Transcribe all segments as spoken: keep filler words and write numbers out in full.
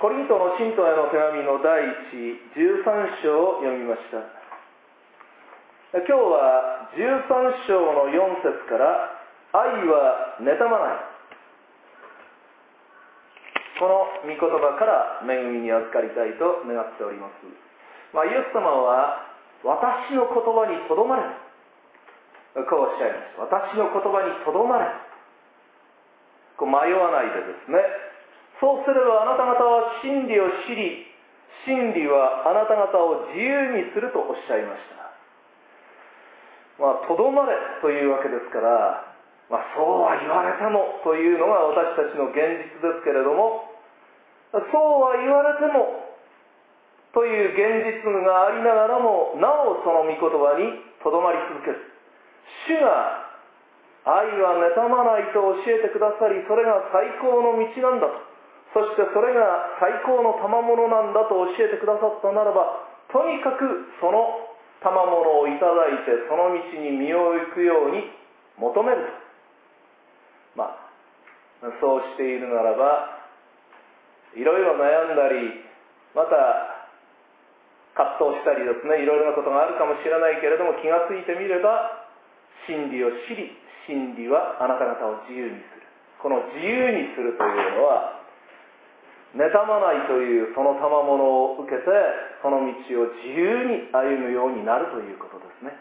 コリントの信徒への手紙の第一じゅうさん章を読みました。今日はじゅうさん章のよん節から愛は妬まない、この御言葉から恵みに預かりたいと願っております。まあ、イエス様は私の言葉にとどまれ、こうおっしゃいました。私の言葉にとどまれ、こう迷わないでですね、そうすればあなた方は真理を知り、真理はあなた方を自由にするとおっしゃいました。まあ、とどまれというわけですから、まあ、そうは言われてもというのが私たちの現実ですけれども、そうは言われてもという現実がありながらも、なおその御言葉にとどまり続ける。主が愛は妬まないと教えてくださり、それが最高の道なんだと、そしてそれが最高の賜物なんだと教えてくださったならば、とにかくその賜物をいただいて、その道に身を行くように求めると。まあ、そうしているならば、いろいろ悩んだり、また葛藤したりですね、いろいろなことがあるかもしれないけれども、気がついてみれば、真理を知り、真理はあなた方を自由にする。この自由にするというのは、妬まないというその賜物を受けて、その道を自由に歩むようになるということですね。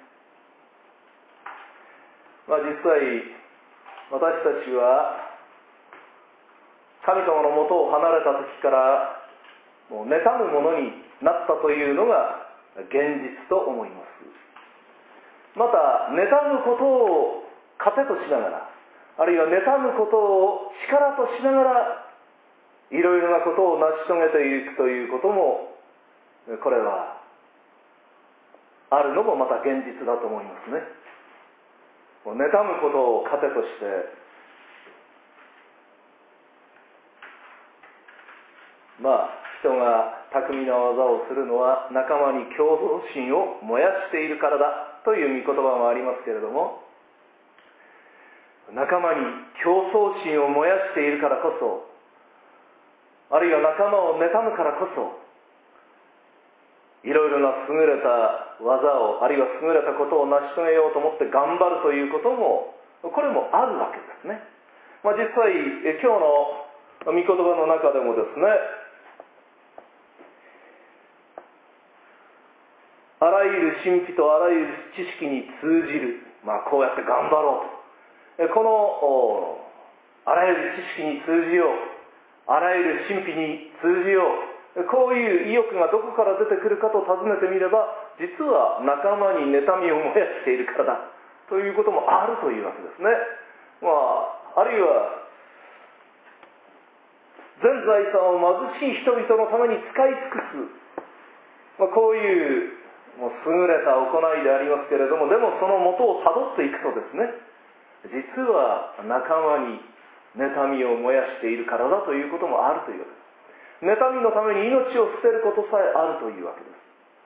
まあ、実際私たちは神様のもとを離れた時からもう妬むものになったというのが現実と思います。また妬むことを糧としながら、あるいは妬むことを力としながらいろいろなことを成し遂げていくということも、これはあるのもまた現実だと思いますね。妬むことを糧として、まあ人が巧みな技をするのは仲間に競争心を燃やしているからだという御言葉もありますけれども、仲間に競争心を燃やしているからこそ、あるいは仲間を妬むからこそ、いろいろな優れた技を、あるいは優れたことを成し遂げようと思って頑張るということも、これもあるわけですね。まあ、実際今日の御言葉の中でもですね、あらゆる神秘とあらゆる知識に通じる、まあ、こうやって頑張ろうと、このあらゆる知識に通じよう、あらゆる神秘に通じよう、こういう意欲がどこから出てくるかと尋ねてみれば、実は仲間に妬みを燃やしているからだということもあるというわけですね。まあ、あるいは全財産を貧しい人々のために使い尽くす、まあ、こういうもう優れた行いでありますけれども、でもその元をたどっていくとですね、実は仲間に妬みを燃やしているからだということもあるというわけです。妬みのために命を捨てることさえあるというわけです。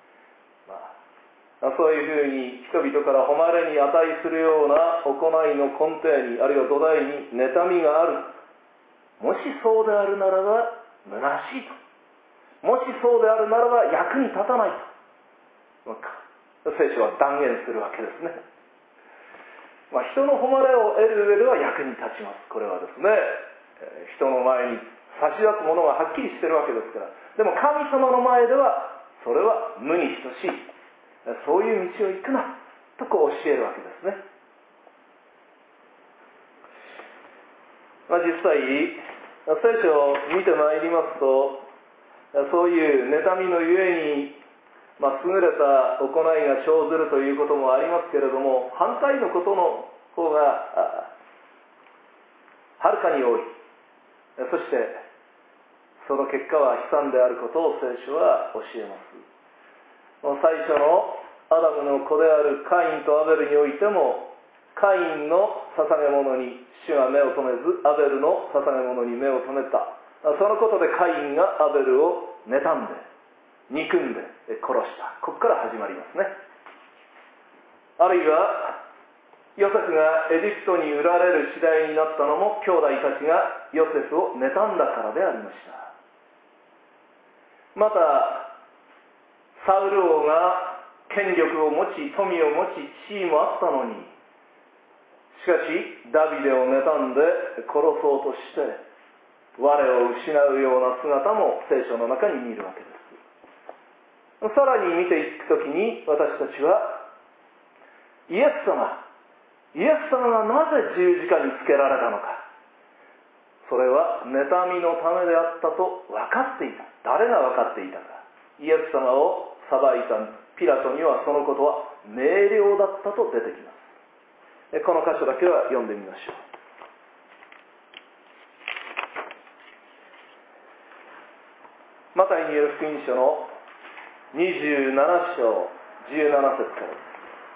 まあ、そういうふうに人々から誉れに値するような行いの根底に、あるいは土台に妬みがある。もしそうであるならば虚しいと。もしそうであるならば役に立たないと。聖書は断言するわけですね。まあ、人の誉れを得る上では役に立ちます。これはですね、人の前に差し出すものがはっきりしてるわけですから。でも神様の前ではそれは無に等しい。そういう道を行くなとこう教えるわけですね。まあ、実際聖書を見てまいりますと、そういう妬みのゆえに、まあ、優れた行いが生ずるということもありますけれども、反対のことの方がはるかに多い。そしてその結果は悲惨であることを聖書は教えます。最初のアダムの子であるカインとアベルにおいても、カインの捧げ物に主が目を留めず、アベルの捧げ物に目を留めた。そのことでカインがアベルを妬んで憎んで殺した。ここから始まりますね。あるいはヨセフがエジプトに売られる次第になったのも、兄弟たちがヨセフを妬んだからでありました。 またサウル王が権力を持ち富を持ち地位もあったのに、しかしダビデを妬んで殺そうとして我を失うような姿も聖書の中に見るわけです。さらに見ていくときに、私たちはイエス様イエス様がなぜ十字架につけられたのか、それは妬みのためであったと分かっていた。誰が分かっていたか。イエス様を裁いたピラトにはそのことは明瞭だったと出てきます。この箇所だけは読んでみましょう。マタイによる福音書のにじゅうなな章じゅうなな節からです。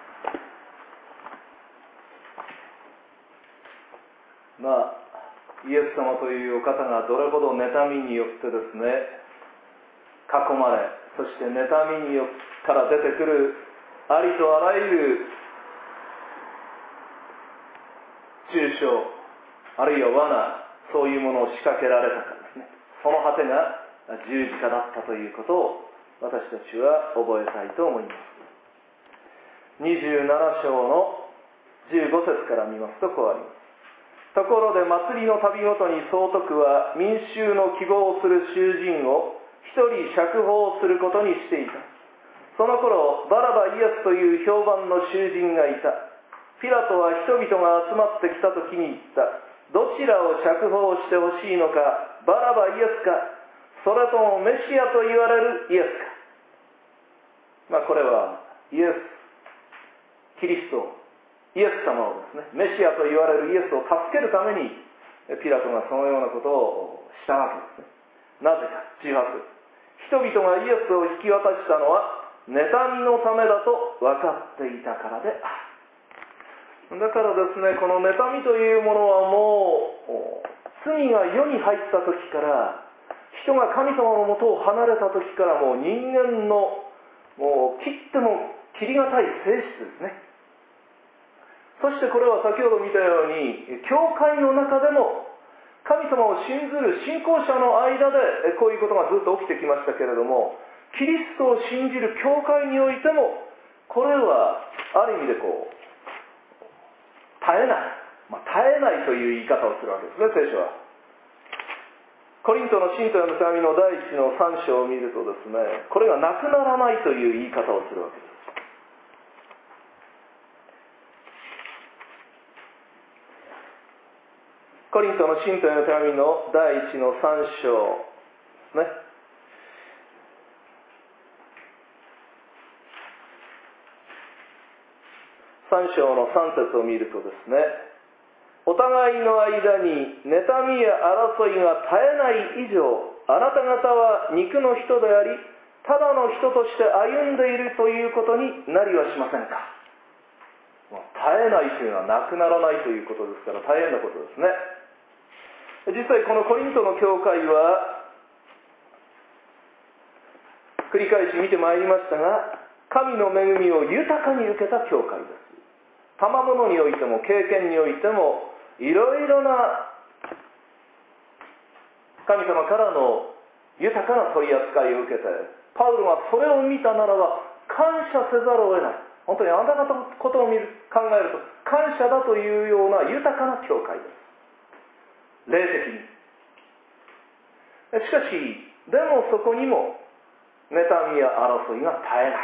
まあイエス様というお方がどれほど妬みによってですね囲まれ、そして妬みによってから出てくるありとあらゆる中傷、あるいは罠、そういうものを仕掛けられたかですね、その果てが十字架だったということを私たちは覚えたいと思います。にじゅうなな章のじゅうご節から見ますとこうあります。ところで祭りの度ごとに総督は民衆の希望する囚人を一人釈放することにしていた。その頃バラバイエスという評判の囚人がいた。ピラトは人々が集まってきたときに言った。どちらを釈放してほしいのか、バラバイエスか、それともメシアと言われるイエスか。まあこれはイエスキリストイエス様をですね、メシアと言われるイエスを助けるためにピラトがそのようなことをしたわけですね。なぜか、じゅうはち節、人々がイエスを引き渡したのは妬みのためだと分かっていたからである。だからですね、この妬みというものはもう罪が世に入った時から、人が神様のもとを離れた時からもう人間のもう切っても切りがたい性質ですね。そしてこれは先ほど見たように教会の中でも神様を信ずる信仰者の間でこういうことがずっと起きてきましたけれども、キリストを信じる教会においてもこれはある意味でこう絶えない、まあ、絶えないという言い方をするわけですね、聖書は。コリントの信徒への手紙の第一のさん章を見るとですね、これがなくならないという言い方をするわけです。コリントの信徒への手紙の第一のさん章ですね。さん章のさん節を見るとですね、お互いの間に妬みや争いが絶えない以上、あなた方は肉の人であり、ただの人として歩んでいるということになりはしませんか。絶えないというのはなくならないということですから大変なことですね。実際このコリントの教会は繰り返し見てまいりましたが、神の恵みを豊かに受けた教会です。賜物においても経験においてもいろいろな神様からの豊かな取り扱いを受けて、パウロがそれを見たならば感謝せざるを得ない。本当にあなた方のことを見る考えると感謝だというような豊かな教会です、霊的に。しかしでもそこにも妬みや争いが絶えない。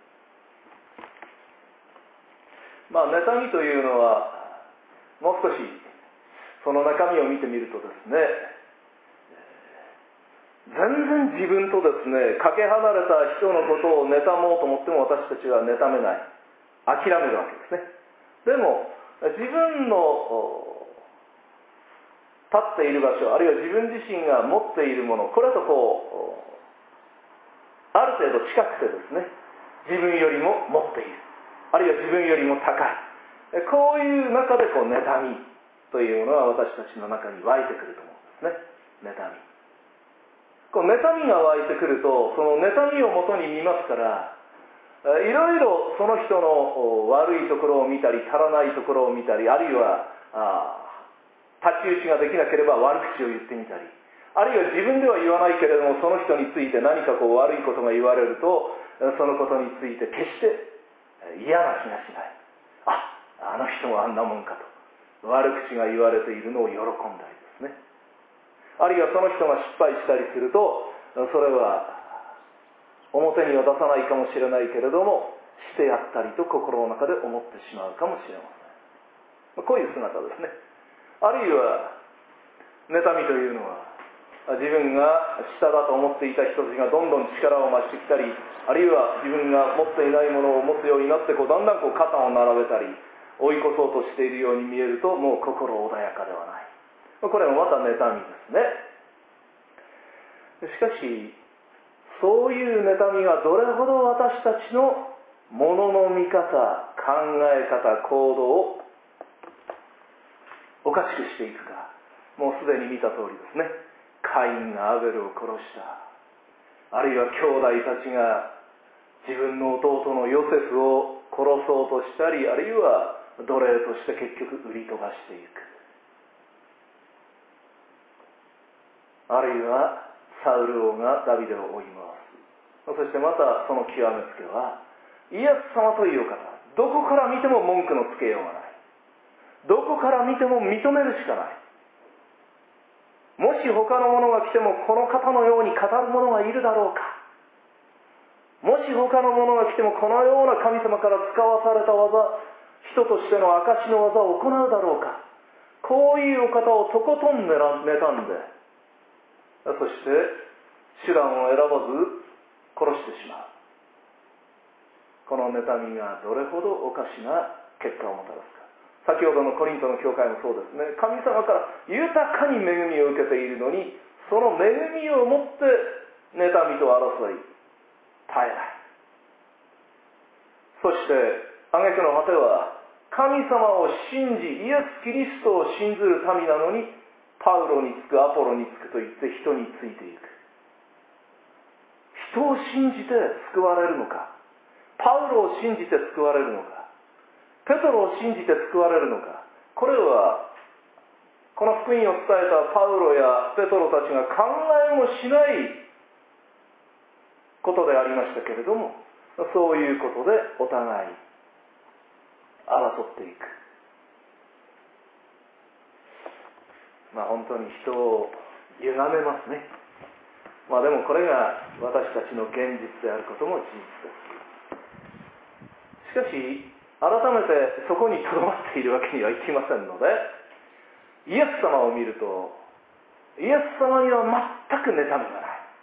まあ妬みというのはもう少しその中身を見てみるとですね、全然自分とですねかけ離れた人のことを妬もうと思っても私たちは妬めない、諦めるわけですね。でも自分の立っている場所、あるいは自分自身が持っているもの、これとこうある程度近くてですね、自分よりも持っている、あるいは自分よりも高い、こういう中でこう妬みというものは私たちの中に湧いてくると思うんですね。妬み、こう妬みが湧いてくると、その妬みをもとに見ますから、いろいろその人の悪いところを見たり、足らないところを見たり、あるいはあ太刀打ちができなければ悪口を言ってみたり、 あるいは自分では言わないけれども、その人について何かこう悪いことが言われると、そのことについて決して嫌な気がしない。あ、あの人はあんなもんかと悪口が言われているのを喜んだりですね。あるいはその人が失敗したりすると、それは表には出さないかもしれないけれども、してやったりと心の中で思ってしまうかもしれません。こういう姿ですね。あるいは妬みというのは、自分が下だと思っていた人たちがどんどん力を増してきたり、あるいは自分が持っていないものを持つようになってこうだんだんこう肩を並べたり追い越そうとしているように見えると、もう心穏やかではない。これもまた妬みですね。しかしそういう妬みがどれほど私たちのものの見方、考え方、行動をおかしくしていくか、もうすでに見た通りですね。カインがアベルを殺した、あるいは兄弟たちが自分の弟のヨセフを殺そうとしたり、あるいは奴隷として結局売り飛ばしていく、あるいはサウル王がダビデを追い回す。そしてまたその極めつけは、イエス様というお方、どこから見ても文句のつけようがない、どこから見ても認めるしかない。もし他の者が来てもこの方のように語る者がいるだろうか、もし他の者が来てもこのような神様から使わされた技、人としての証の技を行うだろうか、こういうお方をとことん妬んで、そして手段を選ばず殺してしまう。この妬みがどれほどおかしな結果をもたらすか。先ほどのコリントの教会もそうですね。神様から豊かに恵みを受けているのに、その恵みをもって妬みと争い絶えない。そして挙句の果ては、神様を信じイエス・キリストを信ずる民なのに、パウロにつくアポロにつくと言って人についていく。人を信じて救われるのか、パウロを信じて救われるのか、ペトロを信じて救われるのか、これはこの福音を伝えたパウロやペトロたちが考えもしないことでありましたけれども、そういうことでお互い争っていく。まあ本当に人を歪めますね。まあでもこれが私たちの現実であることも事実です。しかし改めてそこにとどまっているわけにはいきませんので、イエス様を見ると、イエス様には全く妬みがない。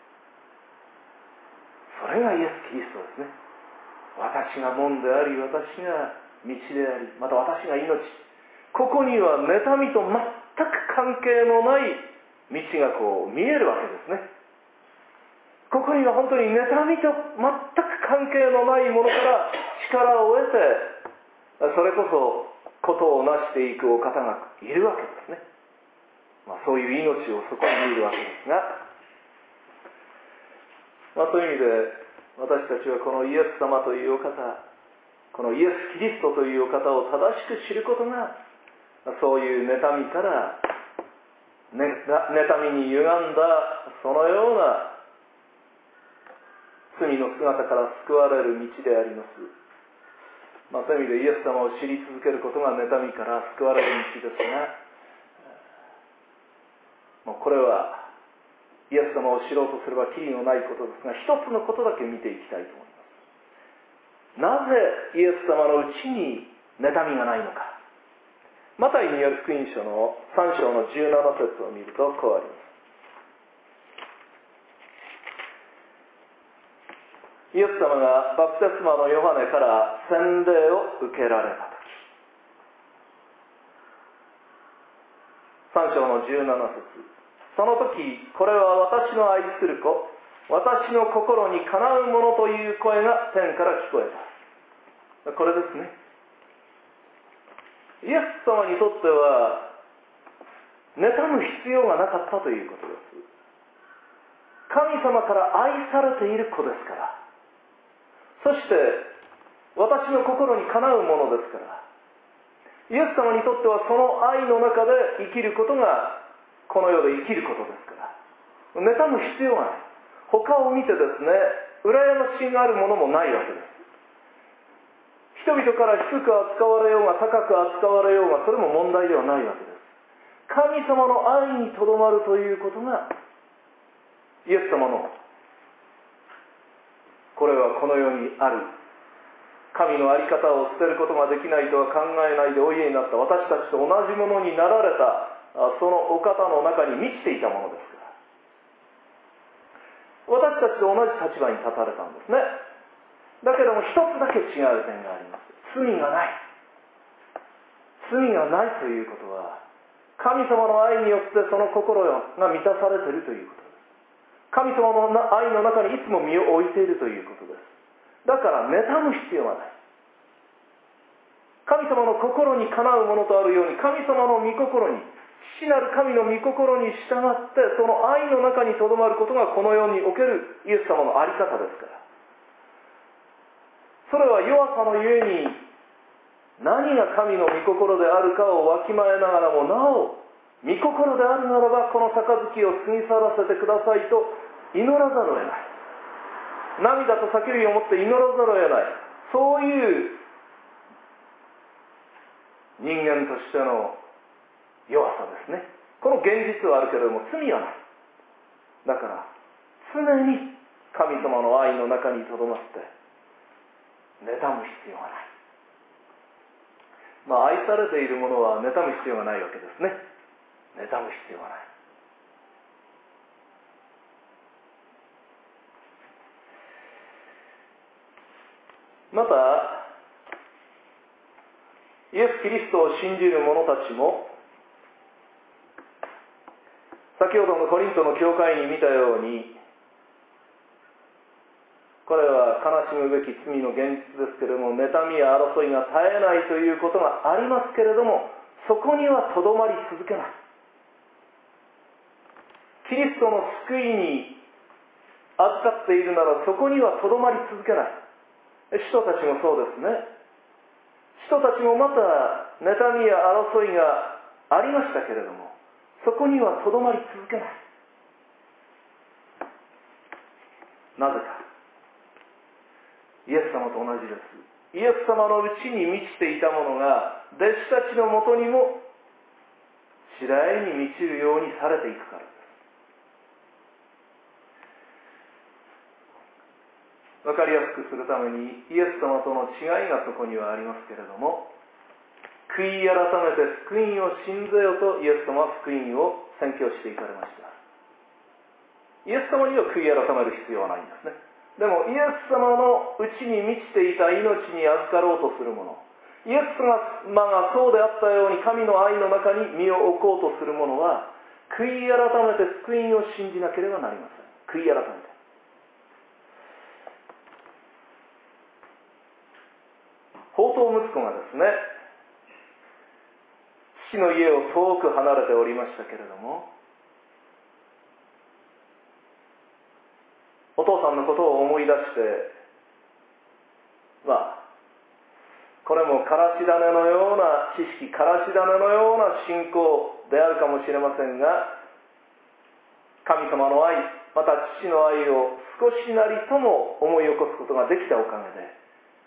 それがイエス・キリストですね。私が門であり、私が道であり、また私が命。ここには妬みと全く関係のない道がこう見えるわけですね。ここには本当に妬みと全く関係のないものから力を得て、それこそことを成していくお方がいるわけですね。まあ、そういう命をそこにいるわけですが、まあ、そういう意味で私たちはこのイエス様というお方、このイエス・キリストというお方を正しく知ることが、そういう妬みから、ね、妬みに歪んだそのような罪の姿から救われる道であります。まあ、そういう意味でイエス様を知り続けることが妬みから救われる道ですが、もうこれはイエス様を知ろうとすればきりのないことですが、一つのことだけ見ていきたいと思います。なぜイエス様のうちに妬みがないのか。マタイによる福音書のさん章のじゅうなな節を見るとこうあります。イエス様がバプテスマのヨハネから洗礼を受けられたとき、さん章のじゅうなな節、その時、これは私の愛する子、私の心にかなうものという声が天から聞こえた。これですね。イエス様にとっては妬む必要がなかったということです。神様から愛されている子ですから、そして私の心にかなうものですから、イエス様にとってはその愛の中で生きることがこの世で生きることですから、 妬む必要がない。他を見てですね、羨ましがあるものもないわけです。人々から低く扱われようが高く扱われようが、それも問題ではないわけです。神様の愛にとどまるということが、イエス様のこれはこの世にある神の在り方を捨てることができないとは考えないでおいでになった私たちと同じものになられたそのお方の中に満ちていたものですから、私たちと同じ立場に立たれたんですね。だけども一つだけ違う点があります。罪がない。罪がないということは、神様の愛によってその心が満たされているということです。神様の愛の中にいつも身を置いているということです。だから妬む必要はない。神様の心にかなうものとあるように、神様の御心に、父なる神の御心に従って、その愛の中にとどまることがこの世におけるイエス様の在り方ですから。それは弱さのゆえに、何が神の御心であるかをわきまえながらも、なお御心であるならばこの杯を過ぎ去らせてくださいと祈らざるを得ない。涙と叫びを持って祈らざるを得ない。そういう人間としての弱さですね。この現実はあるけれども罪はない。だから常に神様の愛の中にとどまって妬む必要がない。まあ愛されているものは妬む必要がないわけですね。妬む必要がない。またイエス・キリストを信じる者たちも、先ほどのコリントの教会に見たように、これは悲しむべき罪の現実ですけれども、妬みや争いが絶えないということがありますけれども、そこにはとどまり続けない。キリストの救いに預かっているなら、そこにはとどまり続けない。使徒たちもそうですね。使徒たちもまた妬みや争いがありましたけれども、そこにはとどまり続けない。なぜか、イエス様と同じです。イエス様のうちに満ちていたものが弟子たちのもとにも次第に満ちるようにされていくからです。わかりやすくするためにイエス様との違いがそこにはありますけれども、悔い改めて福音を信ぜよとイエス様は福音を宣教していかれました。イエス様には悔い改める必要はないんですね。でもイエス様のうちに満ちていた命に預かろうとする者、イエス様がそうであったように神の愛の中に身を置こうとする者は、悔い改めて福音を信じなければなりません。悔い改めて。放蕩息子がですね、父の家を遠く離れておりましたけれども、お父さんのことを思い出して、まあこれもからし種のような知識、からし種のような信仰であるかもしれませんが、神様の愛、また父の愛を少しなりとも思い起こすことができたおかげで、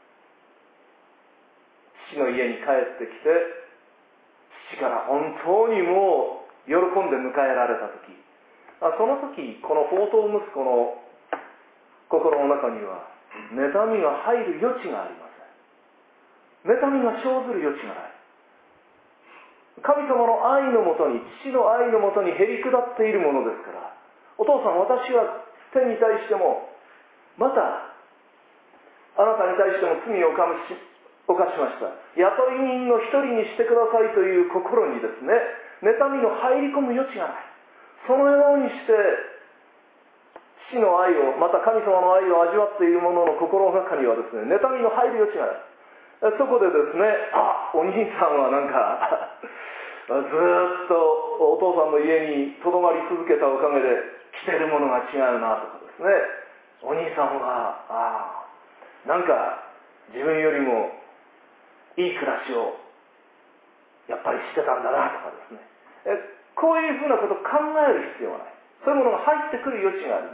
父の家に帰ってきて、父から本当にもう喜んで迎えられた時、その時この放蕩息子の心の中には妬みが入る余地がありません。妬みが生ずる余地がない。神様の愛のもとに、父の愛のもとにへり下っているものですから、お父さん、私は天に対しても、またあなたに対しても罪を犯し、犯しました。雇い人の一人にしてくださいという心にですね、妬みの入り込む余地がない。そのようにして父の愛を、また神様の愛を味わっている者の心の中にはですね、妬みの入る余地がない。そこでですね、あ、お兄さんはなんかずっとお父さんの家にとどまり続けたおかげで着てるものが違うなとかですね、お兄さんはあなんか自分よりもいい暮らしをやっぱりしてたんだなとかですね、えこういうふうなことを考える必要はない。 そういうものが入ってくる余地があります。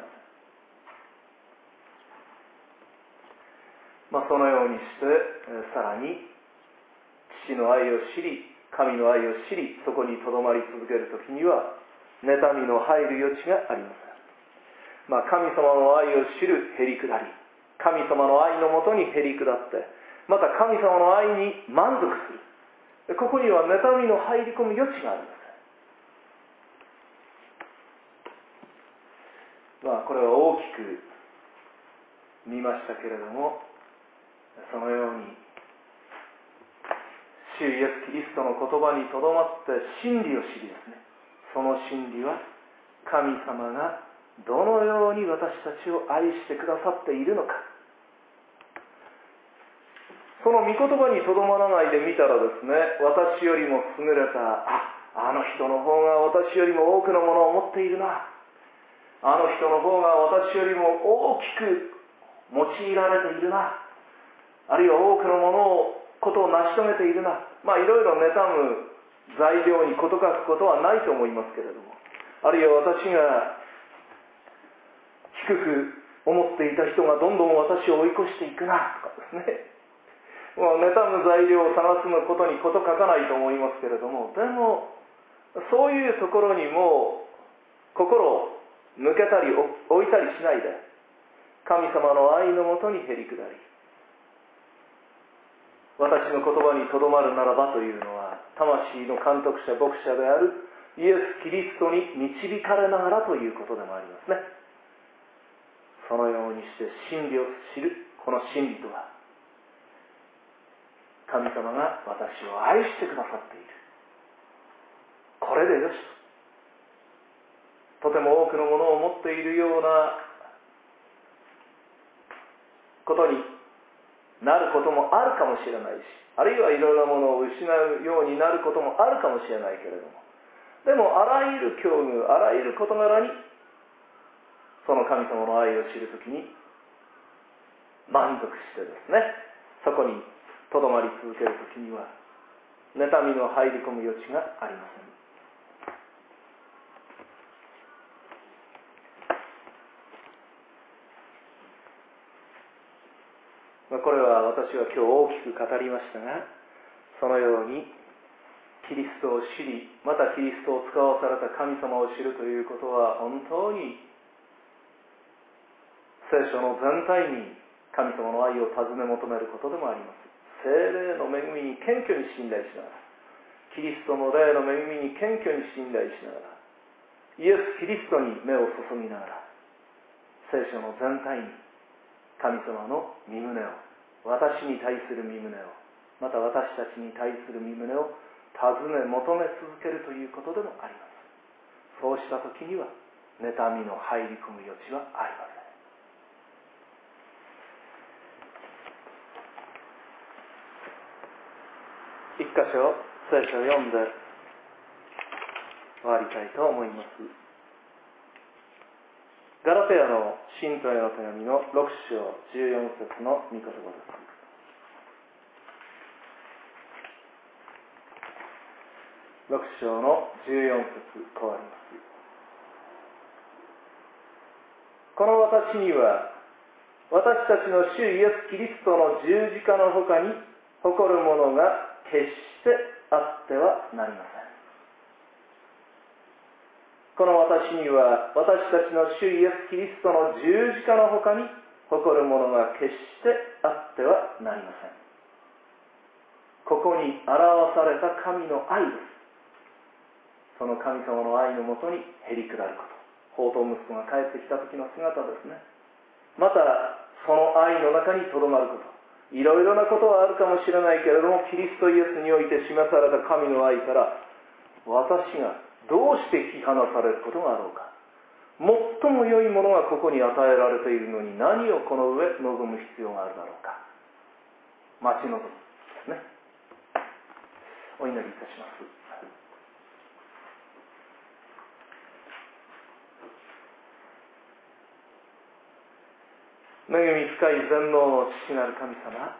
まあ、そのようにして、さらに父の愛を知り、神の愛を知り、そこにとどまり続けるときには、妬みの入る余地がありません。まあ、神様の愛を知るへりくだり、神様の愛のもとにへりくだって、また神様の愛に満足する。ここには妬みの入り込む余地があります。まあ、これは大きく見ましたけれども、そのように主イエス・キリストの言葉にとどまって真理を知りですね、その真理は神様がどのように私たちを愛してくださっているのか、その御言葉にとどまらないで見たらですね、私よりも優れた、あ、あの人の方が私よりも多くのものを持っているな、あの人の方が私よりも大きく用いられているな、あるいは多くのものをことを成し遂げているな、まあいろいろ妬む材料に事欠くことはないと思いますけれども、あるいは私が低く思っていた人がどんどん私を追い越していくなとかですね、まあ、妬む材料を探すのことに事欠かないと思いますけれども、でもそういうところにも心を向けたり置いたりしないで、神様の愛のもとにへりくだり、私の言葉にとどまるならばというのは、魂の監督者牧者であるイエス・キリストに導かれながらということでもありますね。そのようにして真理を知る、この真理とは、神様が私を愛してくださっている、これでよしと。とても多くのものを持っているようなことになることもあるかもしれないし、あるいはいろいろなものを失うようになることもあるかもしれないけれども、でもあらゆる境遇、あらゆる事柄にその神様の愛を知るときに満足してですね、そこにとどまり続けるときには妬みの入り込む余地がありません。これは私は今日大きく語りましたが、そのようにキリストを知り、またキリストを使わされた神様を知るということは、本当に聖書の全体に神様の愛を尋ね求めることでもあります。聖霊の恵みに謙虚に信頼しながら、キリストの霊の恵みに謙虚に信頼しながら、イエス・キリストに目を注ぎながら、聖書の全体に神様の御胸を、私に対する御胸を、また私たちに対する御胸を尋ね求め続けるということでもあります。そうしたときには妬みの入り込む余地はありません。一箇所聖書を読んで終わりたいと思います。ガラテヤの信徒への手紙のろく章じゅうよん節の御言葉です。ろく章のじゅうよん節変わります。この私には私たちの主イエス・キリストの十字架の他に誇るものが決してあってはなりません。この私には私たちの主イエス・キリストの十字架の他に誇るものが決してあってはなりません。ここに表された神の愛です。その神様の愛のもとにへりくだること、放蕩息子が帰ってきた時の姿ですね。またその愛の中にとどまること、いろいろなことはあるかもしれないけれども、キリストイエスにおいて示された神の愛から私がどうして引き離されることがあろうか。最も良いものがここに与えられているのに、何をこの上望む必要があるだろうか。待ち望むですね。お祈りいたします。恵み深い全能の父なる神様、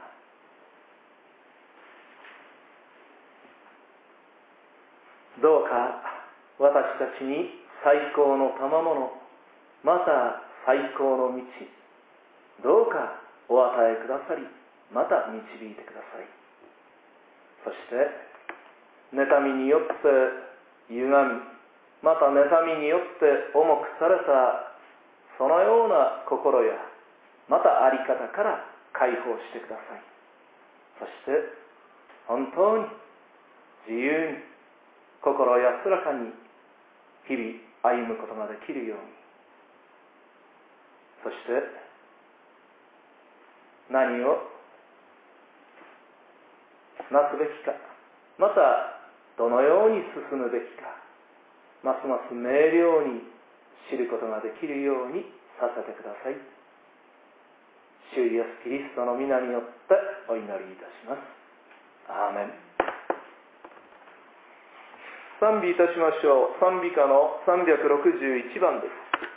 どうか私たちに最高の賜物、また最高の道、どうかお与えくださり、また導いてください。そして妬みによって歪み、また妬みによって重くされたそのような心やまたあり方から解放してください。そして本当に自由に心安らかに日々歩むことができるように、そして何をなすべきか、またどのように進むべきか、ますます明瞭に知ることができるようにさせてください。主イエスキリストの皆によってお祈りいたします。アーメン。賛美いたしましょう。賛美歌のさんびゃくろくじゅういちばんです。